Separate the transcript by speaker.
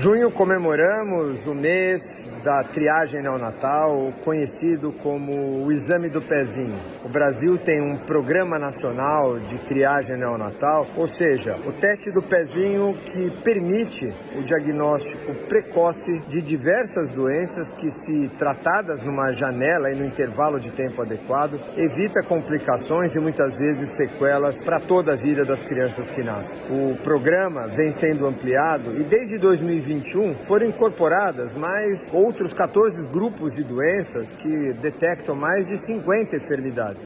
Speaker 1: junho comemoramos o mês da triagem neonatal, conhecido como o exame do pezinho. O Brasil tem um programa nacional de triagem neonatal, ou seja, o teste do pezinho que permite o diagnóstico precoce de diversas doenças que, se tratadas numa janela e no intervalo de tempo adequado, evita complicações e muitas vezes sequelas para toda a vida das crianças que nascem. O programa vem sendo ampliado e desde 2021 foram incorporadas mais outros 14 grupos de doenças que detectam mais de 50 enfermidades.